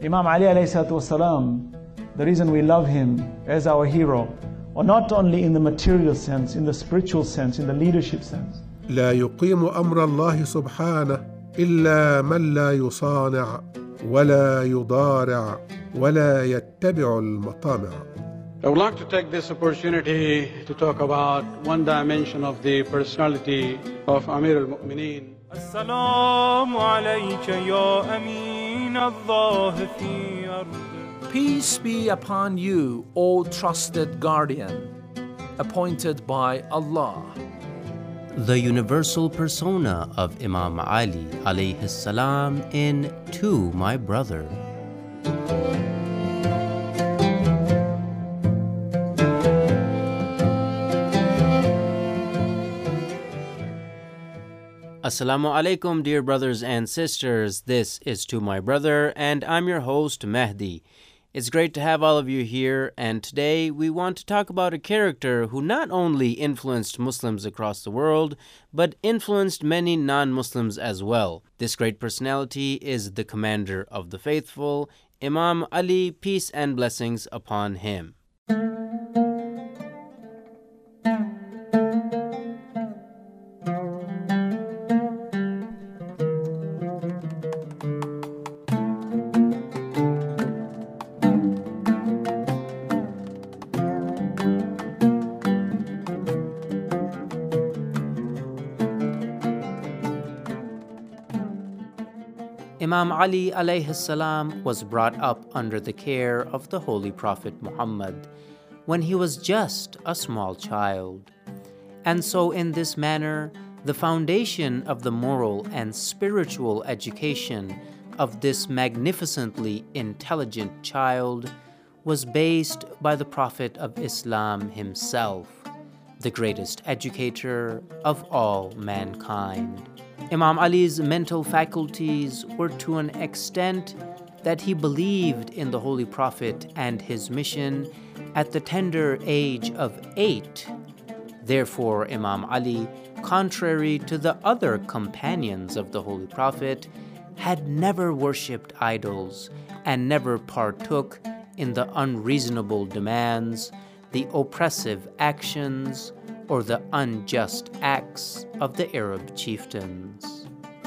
Imam Ali alayhi salatu wasalam, the reason we love him as our hero, or not only in the material sense, in the spiritual sense, in the leadership sense. لا يقيم أمر الله سبحانه إلا من لا يصانع ولا يضارع ولا يتبع المطامع. I would like to take this opportunity to talk about one dimension of the personality of Amir al-Mu'mineen. As-salamu alayka ya Amin Allah fi ardi. Peace be upon you, O trusted guardian, appointed by Allah. The universal persona of Imam Ali alayhi salam in To My Brother. Assalamu alaikum, dear brothers and sisters. This is To My Brother, and I'm your host, Mehdi. It's great to have all of you here, and today we want to talk about a character who not only influenced Muslims across the world, but influenced many non-Muslims as well. This great personality is the commander of the faithful, Imam Ali, peace and blessings upon him. Imam Ali alayhi salam was brought up under the care of the Holy Prophet Muhammad when he was just a small child. And so in this manner, the foundation of the moral and spiritual education of this magnificently intelligent child was based by the Prophet of Islam himself, the greatest educator of all mankind. Imam Ali's mental faculties were to an extent that he believed in the Holy Prophet and his mission at the tender age of 8. Therefore, Imam Ali, contrary to the other companions of the Holy Prophet, had never worshipped idols and never partook in the unreasonable demands, the oppressive actions, or the unjust acts of the Arab chieftains.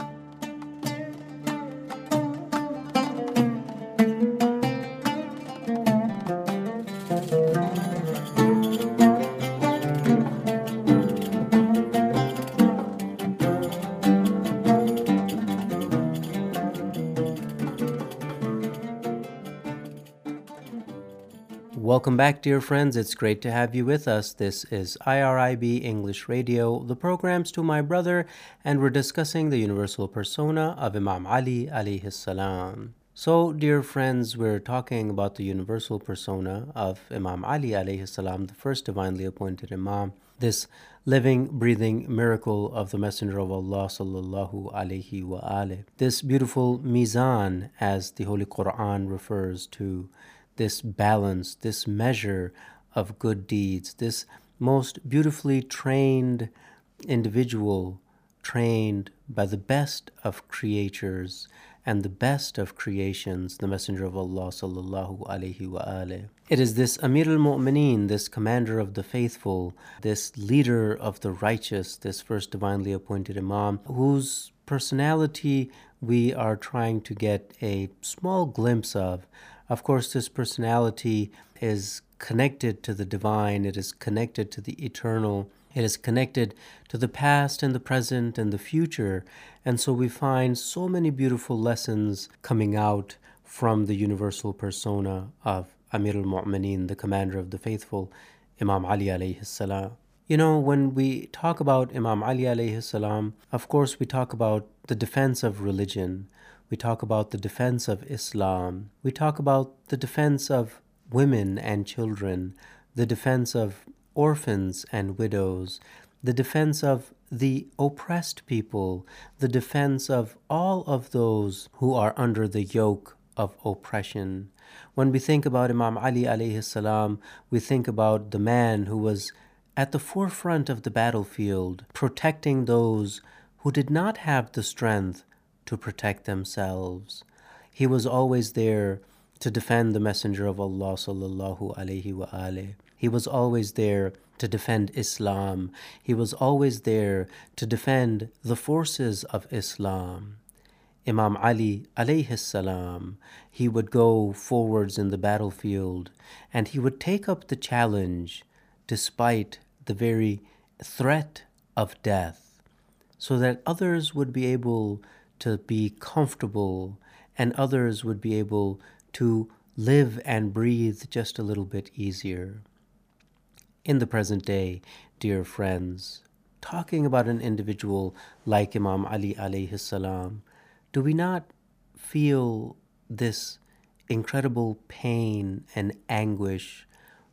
Welcome back, dear friends. It's great to have you with us. This is IRIB English Radio, the program's To My Brother, and we're discussing the universal persona of Imam Ali alayhi salam. So, dear friends, we're talking about the universal persona of Imam Ali alayhi salam, the first divinely appointed Imam, this living, breathing miracle of the Messenger of Allah sallallahu alayhi wa alayhi. This beautiful mizan, as the Holy Quran refers to, this balance, this measure of good deeds, this most beautifully trained individual, trained by the best of creators and the best of creations, the Messenger of Allah sallallahu alayhi wa alayhi. It is this Amir al-Mu'mineen, this commander of the faithful, this leader of the righteous, this first divinely appointed Imam, whose personality we are trying to get a small glimpse of. Of course, this personality is connected to the divine, it is connected to the eternal, it is connected to the past and the present and the future. And so we find so many beautiful lessons coming out from the universal persona of Amir al-Mu'mineen, the commander of the faithful, Imam Ali alayhi salam. You know, when we talk about Imam Ali alayhi salam, of course we talk about the defense of religion. We talk about the defense of Islam. We talk about the defense of women and children, the defense of orphans and widows, the defense of the oppressed people, the defense of all of those who are under the yoke of oppression. When we think about Imam Ali alayhi salam, we think about the man who was at the forefront of the battlefield, protecting those who did not have the strength to protect themselves. He was always there to defend the Messenger of Allah sallallahu alaihi wa alihi. He was always there to defend Islam. He was always there to defend the forces of Islam. Imam Ali alayhi salam, he would go forwards in the battlefield and he would take up the challenge despite the very threat of death, so that others would be able to be comfortable and others would be able to live and breathe just a little bit easier. In the present day, dear friends, talking about an individual like Imam Ali alayhi salam, do we not feel this incredible pain and anguish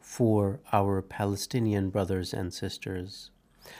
for our Palestinian brothers and sisters?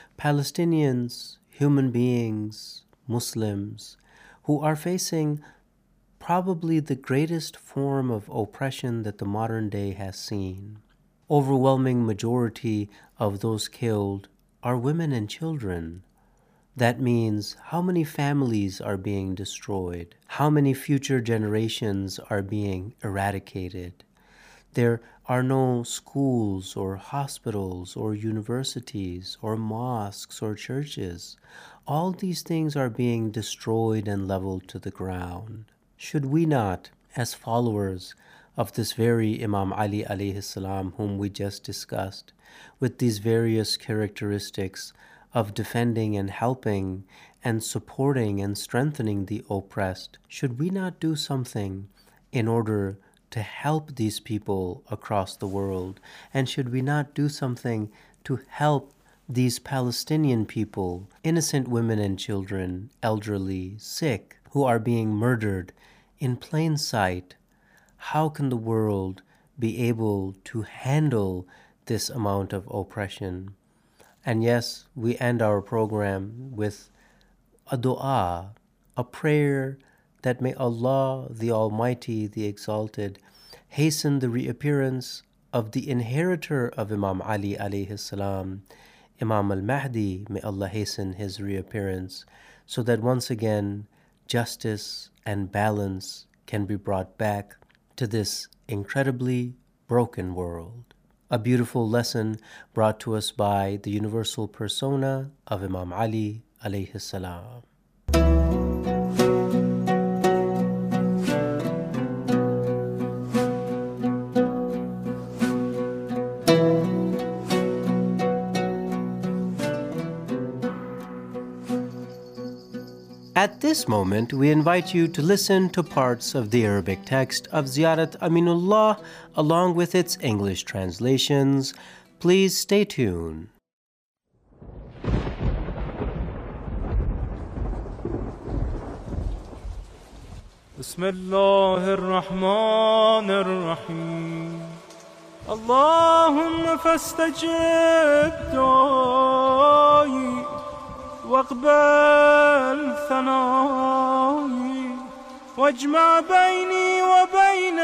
Palestinians, human beings, Muslims, who are facing probably the greatest form of oppression that the modern day has seen. Overwhelming majority of those killed are women and children. That means how many families are being destroyed? How many future generations are being eradicated? There are no schools or hospitals or universities or mosques or churches. All these things are being destroyed and leveled to the ground. Should we not, as followers of this very Imam Ali alayhi salam whom we just discussed, with these various characteristics of defending and helping and supporting and strengthening the oppressed, should we not do something in order to help these people across the world? And should we not do something to help these Palestinian people, innocent women and children, elderly, sick, who are being murdered in plain sight? How can the world be able to handle this amount of oppression? And yes, we end our program with a dua, a prayer that may Allah, the Almighty, the Exalted, hasten the reappearance of the inheritor of Imam Ali alayhi salam, Imam al-Mahdi. May Allah hasten his reappearance so that once again justice and balance can be brought back to this incredibly broken world. A beautiful lesson brought to us by the universal persona of Imam Ali alayhi salam. At this moment, we invite you to listen to parts of the Arabic text of Ziyarat Aminullah along with its English translations. Please stay tuned. بسم الله الرحمن الرحيم اللهم فاستجب دعائي واقبل ثنائي واجمع بيني وبين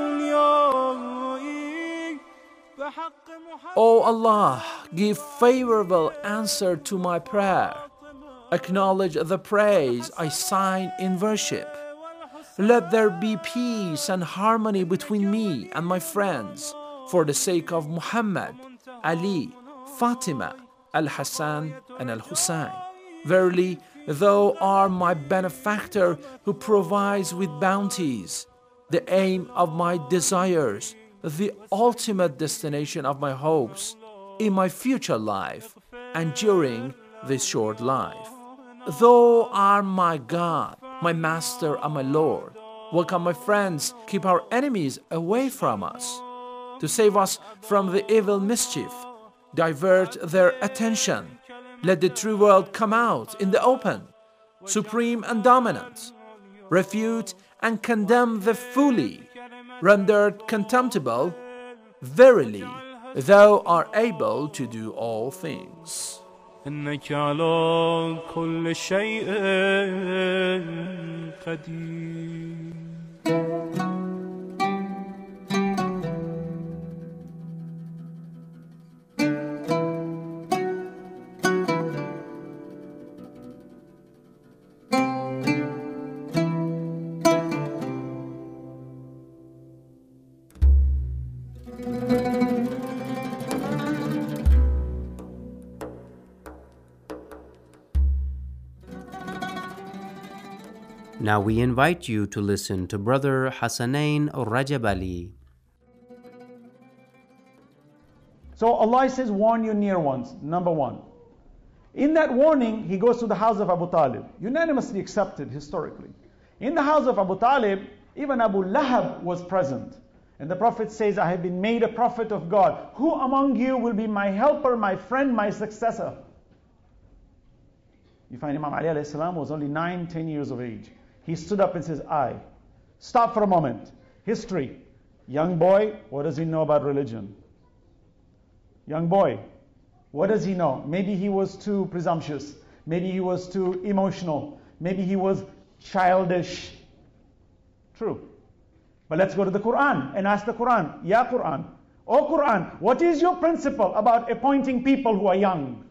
أوليائي بحق محمد. O Allah, give favorable answer to my prayer. Acknowledge the praise I sign in worship. Let there be peace and harmony between me and my friends for the sake of Muhammad, Ali, Fatima, Al-Hassan and Al-Hussein. Verily, Thou art my benefactor who provides with bounties, the aim of my desires, the ultimate destination of my hopes in my future life and during this short life. Thou art my God, my Master and my Lord. Welcome my friends, keep our enemies away from us. To save us from the evil mischief, divert their attention. Let the true world come out in the open, supreme and dominant. Refute and condemn the fully, rendered contemptible. Verily, Thou art able to do all things. إنك على كل شيء قدير. Now we invite you to listen to Brother Hassanain Rajab Ali. So Allah says, warn your near ones, number one. In that warning, he goes to the house of Abu Talib, unanimously accepted historically. In the house of Abu Talib, even Abu Lahab was present. And the Prophet says, I have been made a prophet of God. Who among you will be my helper, my friend, my successor? You find Imam Ali alayhi salam was only 9-10 years of age. He stood up and says, I. Stop for a moment. History. Young boy, what does he know about religion? Young boy, what does he know? Maybe he was too presumptuous. Maybe he was too emotional. Maybe he was childish. True. But let's go to the Quran and ask the Quran, Ya Quran, O Quran, what is your principle about appointing people who are young?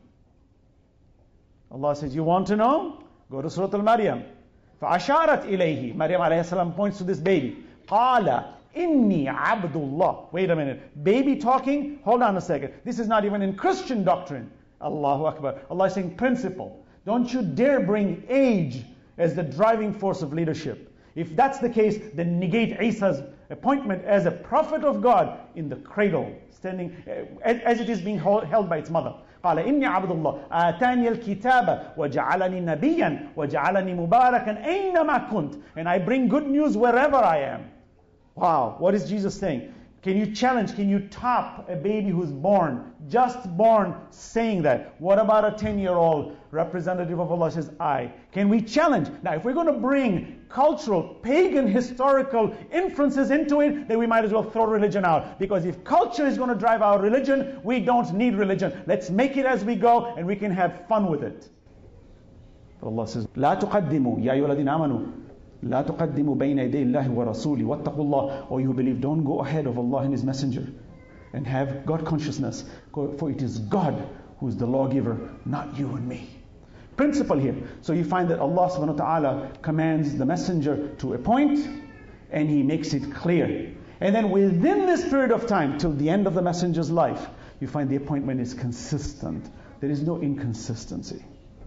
Allah says, you want to know? Go to Surah Al-Maryam. فَأَشَارَتْ إِلَيْهِ Maryam alayhi salam points to this baby. قَالَ إِنِّي عَبْدُ اللَّهِ Wait a minute. Baby talking? Hold on a second. This is not even in Christian doctrine. Allahu Akbar. Allah is saying principle. Don't you dare bring age as the driving force of leadership. If that's the case, then negate Isa's appointment as a prophet of God in the cradle, standing as it is being held by its mother. قال إني عبد الله آتاني الكتاب وجعلني نبيا وجعلني مباركا أينما كنت. And I bring good news wherever I am. Wow, what is Jesus saying? Can you challenge, can you top a baby who's born, just born, saying that? What about a 10-year-old representative of Allah says, I? Can we challenge? Now, if we're going to bring cultural, pagan, historical inferences into it, then we might as well throw religion out. Because if culture is going to drive our religion, we don't need religion. Let's make it as we go, and we can have fun with it. But Allah says, لا تقدموا يا أيها الذين آمنوا لا تقدموا بين يدي الله ورسوله واتقوا الله. Or you believe, don't go ahead of Allah and His Messenger and have God consciousness, for it is God who is the lawgiver, not you and me. Principle here. So you find that Allah subhanahu wa ta'ala commands the messenger to appoint, and He makes it clear. And then within this period of time, till the end of the messenger's life, you find the appointment is consistent. There is no inconsistency.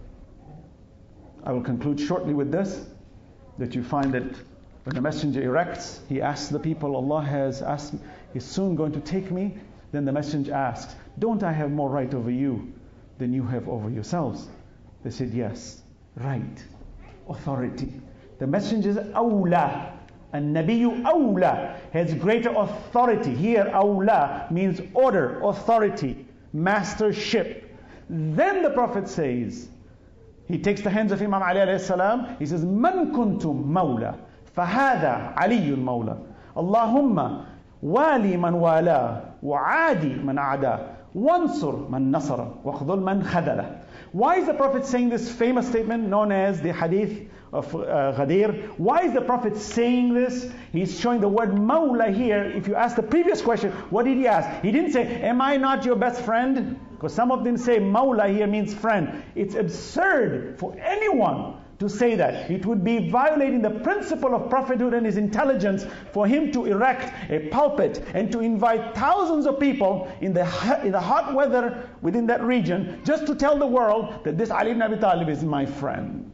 I will conclude shortly with this, that you find that when the messenger erects, he asks the people, Allah has asked me, He's soon going to take me. Then the messenger asks, don't I have more right over you than you have over yourselves? They said, yes, right, authority. The messenger is awla, and Nabiyu awla, has greater authority. Here, awla means order, authority, mastership. Then the Prophet says, he takes the hands of Imam Ali alayhi salam. He says, Man kuntum mawla, fahada Aliyul mawla. Allahumma wali man wala, wa'adi man a'da, wansur man nasara, waqdul man khadala. Why is the Prophet saying this famous statement known as the Hadith of Ghadir? Why is the Prophet saying this? He's showing the word mawla here. If you ask the previous question, what did he ask? He didn't say, am I not your best friend? Because some of them say mawla here means friend. It's absurd for anyone to say that. It would be violating the principle of prophethood and his intelligence for him to erect a pulpit and to invite thousands of people in the hot weather within that region just to tell the world that this Ali ibn Abi Talib is my friend.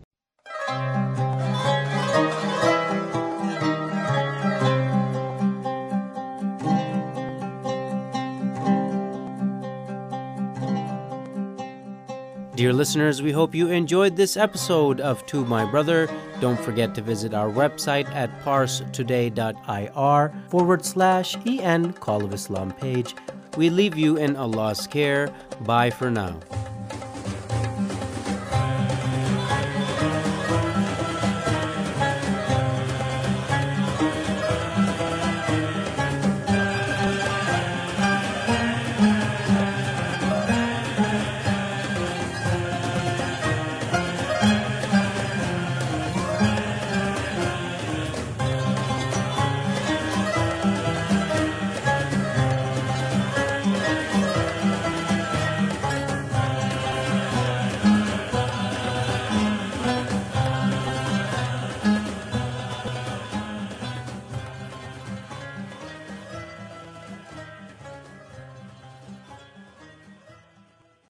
Dear listeners, we hope you enjoyed this episode of To My Brother. Don't forget to visit our website at parstoday.ir/EN Call of Islam page. We leave you in Allah's care. Bye for now.